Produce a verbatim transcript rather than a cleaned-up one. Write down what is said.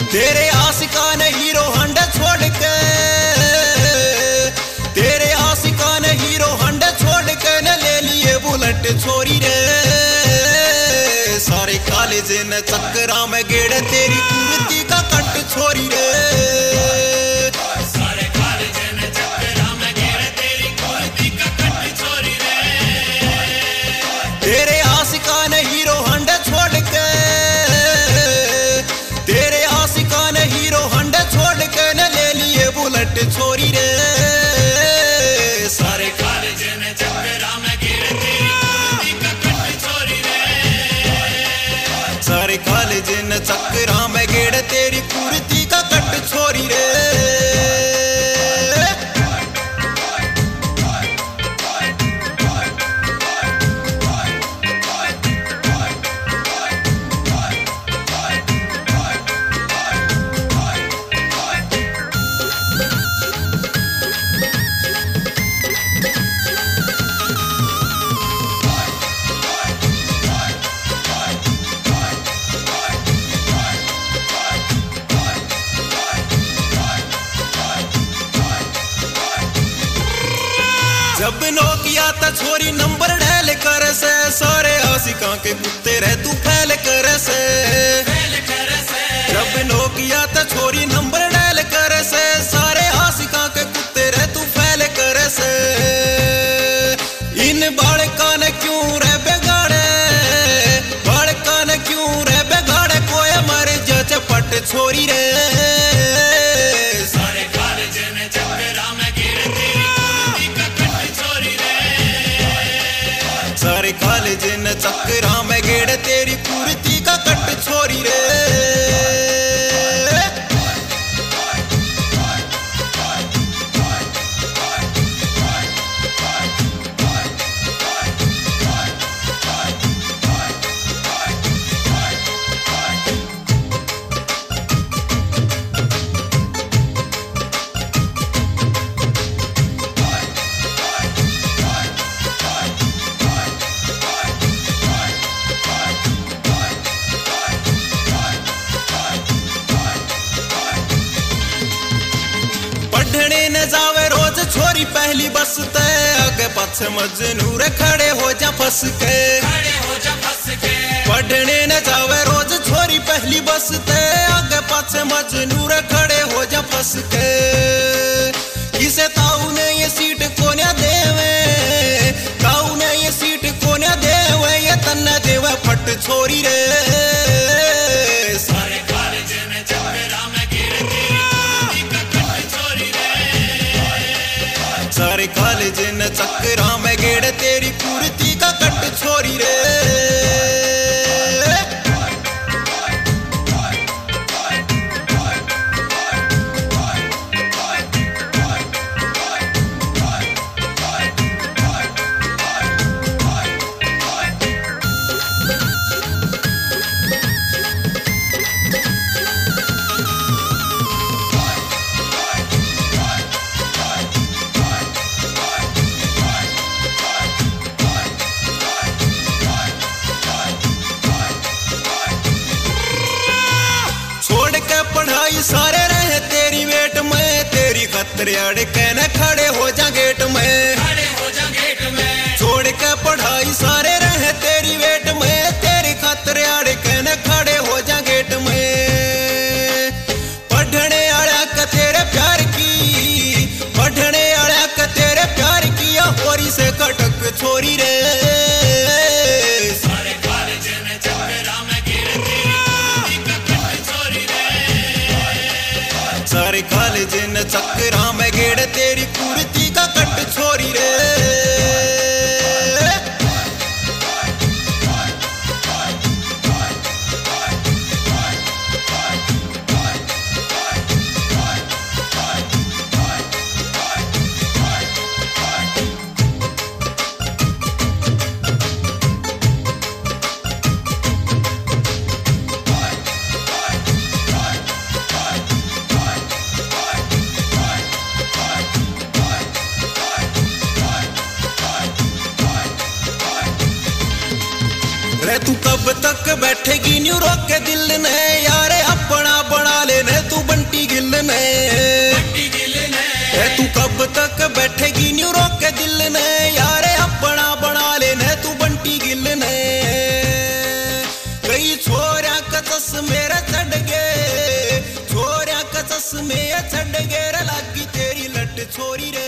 तेरे आशिका ने Hero Honda छोड़ के, तेरे आशिका ने हीरो हंडा छोड़ के न ले लिए बुलेट छोरी रे। सारे कॉलेज न चक्करा में गेड़ तेरी कुर्ती का कट छोरी रे। सारे कॉलेज न चक्करा में गेड़ तेरी कुर्ती का कट छोरी रे। तेरे आशिका ने हीरो हंडा छोड़ के, तेरे आशिका ने हीरो हंडा छोड़ के न ले लिए बुलेट छोरी रे। सारे कॉलेज न चक्करा में गेड़ तेरी कुर्ती का कट छोरी रे। सारे कॉलेज न चक्करा में गेड़ तेरी कुर्ती का कट छोरी रे। जब नोकिया ता छोरी नंबर डायल कर से, सारे आशिका के कुत्ते रह तू फैल कर से। जब नोकिया ता छोरी नंबर डायल कर से, सारे आशिका के कुत्ते रह तू फैल कर से। इन बालका ने क्यों रह बेगाड़े, बालका ने क्यों रह बेगाड़े, कोई मर जा चपट छोरी रे। सारे कॉलेज न चक्करा में गेड़ तेरी कुर्ती का कट छोरी रे। सारे कॉलेज न चक्करा में गेड़ तेरी कुर्ती का कट छोरी रे। पढ़ने न जावे रोज छोरी पहली बस ते, आगे पाछे मजनूर खड़े हो जा फंस के। खड़े हो जा फंस के। पढ़ने न जावे रोज छोरी पहली बस ते, आगे पाछे मजनूर खड़े हो जा फंस के। किसे ताऊ ने ये सीट कोन्या देवे, ताऊ ने ये सीट कोन्या देवे, ये तन्ना देवे फट छोरी रे। सारे कॉलेज न चक्करा में गेड़ तेरी कुर्ती का कट छोरी रे। सारे कॉलेज न चक्करा में गेड़ तेरी कुर्ती का कट छोरी रे। पढ़ाई सारे रहे तेरी वेट में, तेरी खतरे अड़ के न खड़े हो जा गेट में। खड़े हो जा गेट में। छोड़ के पढ़ाई सारे रहे तेरी वेट में, तेरी खतरे अड़ के न खड़े हो जा गेट में। पढ़ने आया का तेरे प्यार की, पढ़ने आया का तेरे प्यार की, होरी से कटक छोरी रे। सारे कॉलेज न चक्करा में गेड़ तेरी कुर्ती का कट छोरी रे। सारे कॉलेज न चक्करा में गेड़ तेरी कुर्ती का कट छोरी रे। छोरी रे।